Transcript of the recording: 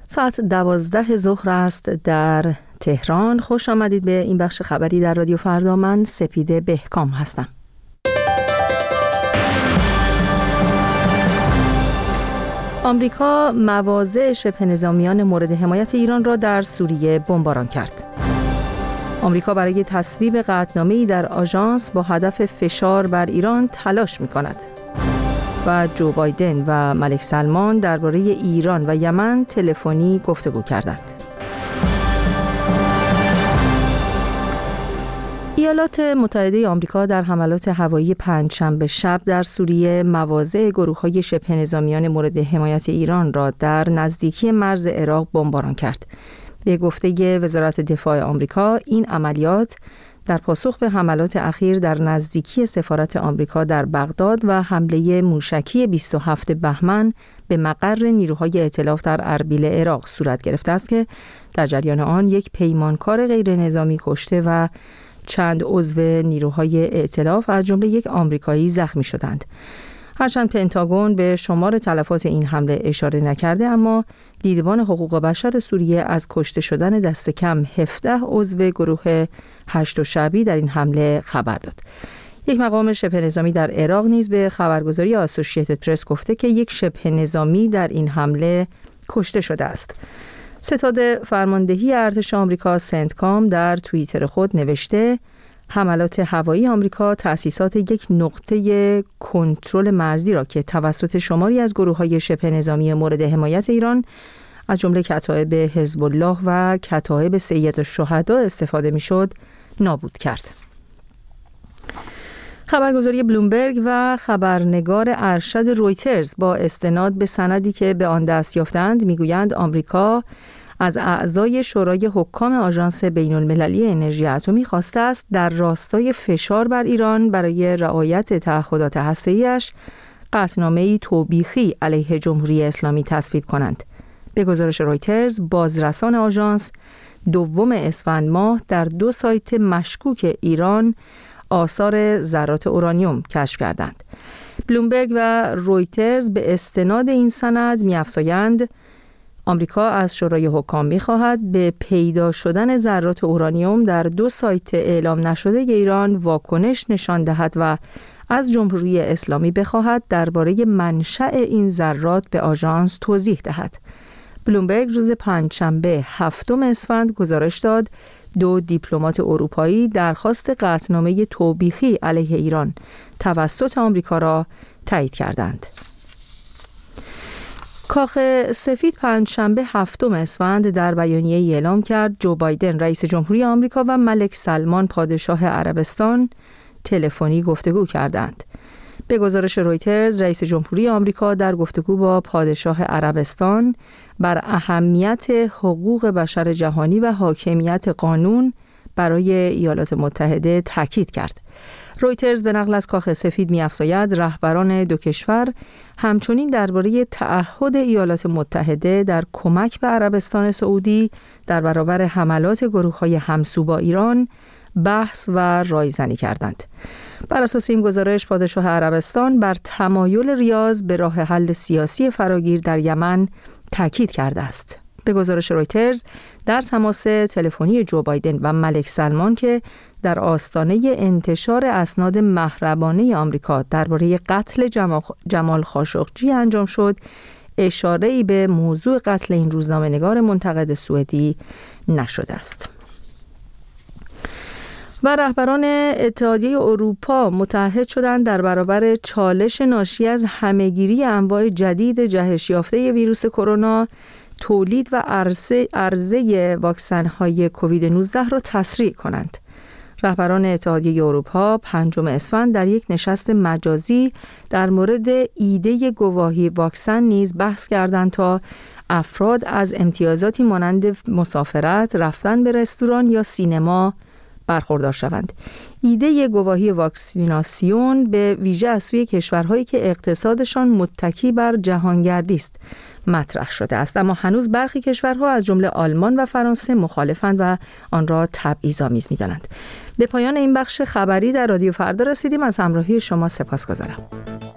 ساعت 12 ظهر است در تهران. خوش آمدید به این بخش خبری در رادیو فردا. من سپیده بهکام هستم. آمریکا مواضع شبه نظامیان مورد حمایت ایران را در سوریه بمباران کرد. آمریکا برای تصویب قطعنامه‌ای در آژانس با هدف فشار بر ایران تلاش می‌کند. و جو بایدن و ملک سلمان درباره ایران و یمن تلفنی گفتگو کردند. ایالات متحده آمریکا در حملات هوایی پنجشنبه شب در سوریه مواضع گروه‌های شبه نظامیان مورد حمایت ایران را در نزدیکی مرز عراق بمباران کرد. به گفته وزارت دفاع آمریکا، این عملیات در پاسخ به حملات اخیر در نزدیکی سفارت آمریکا در بغداد و حمله موشکی 27 بهمن به مقر نیروهای ائتلاف در اربیل عراق صورت گرفته است که در جریان آن یک پیمانکار غیر نظامی کشته و چند عضو نیروهای ائتلاف از جمله یک آمریکایی زخمی شدند. هرچند پنتاگون به شمار تلفات این حمله اشاره نکرده، اما دیدبان حقوق بشر سوریه از کشته شدن دست کم 17 عضو گروه هشت شعبی در این حمله خبر داد. یک مقام شبه نظامی در عراق نیز به خبرگزاری آسوشییتد پرس گفته که یک شبه نظامی در این حمله کشته شده است. ستاد فرماندهی ارتش آمریکا سنتکام در توییتر خود نوشته: حملات هوایی آمریکا تأسیسات یک نقطه کنترل مرزی را که توسط شماری از گروه‌های شبه نظامی مورد حمایت ایران از جمله کتایب حزب الله و کتایب سید الشهدا استفاده می‌شد نابود کرد. خبرگزاری بلومبرگ و خبرنگار ارشد رویترز با استناد به سندی که به آن دست یافتند میگویند آمریکا از اعضای شورای حکام آژانس بین‌المللی انرژی اتمی خواسته است در راستای فشار بر ایران برای رعایت تعهدات هسته‌ای‌اش قطعنامه‌ای توبیخی علیه جمهوری اسلامی تصویب کنند. به گزارش رویترز، بازرسان آژانس 2 اسفند ماه در 2 سایت مشکوک ایران آثار ذرات اورانیوم کشف کردند. بلومبرگ و رویترز به استناد این سند می‌افزایند آمریکا از شورای حکام می‌خواهد به پیدا شدن ذرات اورانیوم در 2 سایت اعلام نشده ایران واکنش نشان دهد و از جمهوری اسلامی بخواهد درباره منشأ این ذرات به آژانس توضیح دهد. بلومبرگ روز پنجشنبه 7 اسفند گزارش داد 2 دیپلمات اروپایی درخواست قطعنامه توبیخی علیه ایران توسط آمریکا را تایید کردند. کاخ سفید پنجشنبه 7 اسفند در بیانیه‌ای اعلام کرد جو بایدن رئیس جمهوری آمریکا و ملک سلمان پادشاه عربستان تلفنی گفتگو کردند. به گزارش رویترز، رئیس جمهوری آمریکا در گفتگو با پادشاه عربستان بر اهمیت حقوق بشر جهانی و حاکمیت قانون برای ایالات متحده تاکید کرد. رویترز به نقل از کاخ سفید می‌افزاید رهبران 2 کشور همچنین درباره تعهد ایالات متحده در کمک به عربستان سعودی در برابر حملات گروه‌های همسو با ایران بحث و رایزنی کردند. بر اساس این گزارش، پادشاه عربستان بر تمایل ریاض به راه حل سیاسی فراگیر در یمن تاکید کرده است. به گزارش رویترز، در تماس تلفنی جو بایدن و ملک سلمان که در آستانه انتشار اسناد محرمانه آمریکا درباره قتل جمال خاشقجی انجام شد، اشاره‌ای به موضوع قتل این روزنامه‌نگار منتقد سوئدی نشده است. و رهبران اتحادیه اروپا متحد شدند در برابر چالش ناشی از همه‌گیری انواع جدید جهش یافته ویروس کرونا تولید و عرضه واکسن‌های کووید 19 را تسریع کنند. رهبران اتحادیه اروپا 5 اسفند در یک نشست مجازی در مورد ایده گواهی واکسن نیز بحث کردند تا افراد از امتیازاتی مانند مسافرت، رفتن به رستوران یا سینما برخوردار شوند. ایده گواهی واکسیناسیون به ویژه از سوی کشورهایی که اقتصادشان متکی بر جهانگردی است مطرح شده است، اما هنوز برخی کشورها از جمله آلمان و فرانسه مخالفند و آن را تبعیض‌آمیز می‌دانند. به پایان این بخش خبری در رادیو فردا رسیدیم. از همراهی شما سپاسگزارم.